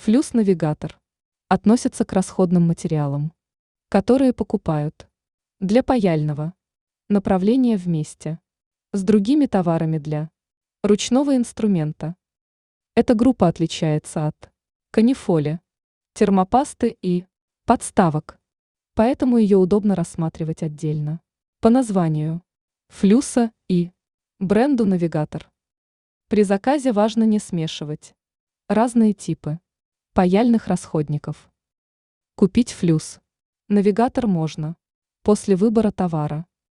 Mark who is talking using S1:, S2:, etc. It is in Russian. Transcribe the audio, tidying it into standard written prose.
S1: Флюс-навигатор относится к расходным материалам, которые покупают для паяльного направления вместе с другими товарами для ручного инструмента. Эта группа отличается от канифоли, термопасты и подставок, поэтому ее удобно рассматривать отдельно. По названию флюса и бренду навигатор. При заказе важно не смешивать разные типы паяльных расходников. Купить флюс навигатор можно после выбора товара.